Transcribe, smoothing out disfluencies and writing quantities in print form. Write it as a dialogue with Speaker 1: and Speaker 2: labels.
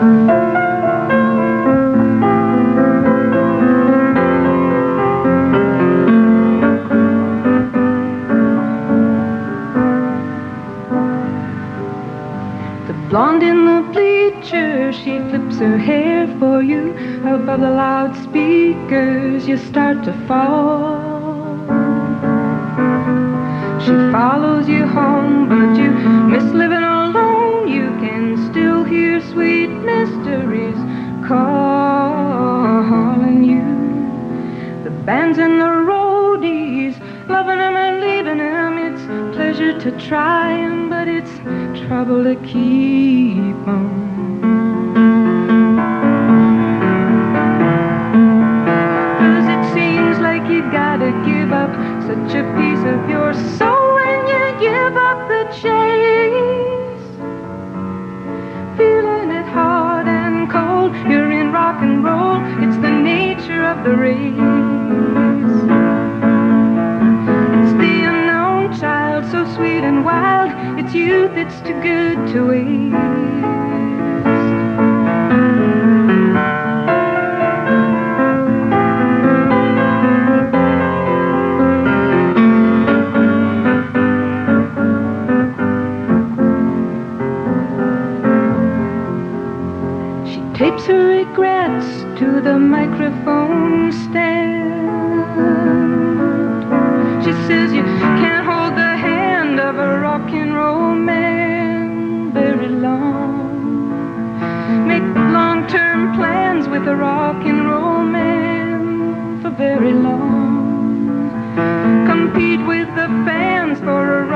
Speaker 1: Blonde in the bleachers, she flips her hair for you. Above the loudspeakers, you start to fall. She follows you home, but you miss living alone. You can still hear sweet mysteries calling you. The bands and the roadies, loving them and leaving them. It's pleasure to try 'em, but it's trouble to keep on. Cause it seems like you gotta give up such a piece of your soul when you give up the chase. Feeling it hard and cold, you're in rock and roll. It's the nature of the race. It's the unknown child, so sweet and wild. It's youth, it's too good to waste. She tapes her regrets to the microphone stand. She says you can't hold the hand of a rock and roll man very long. Make long-term plans with a rock and roll man for very long. Compete with the fans for a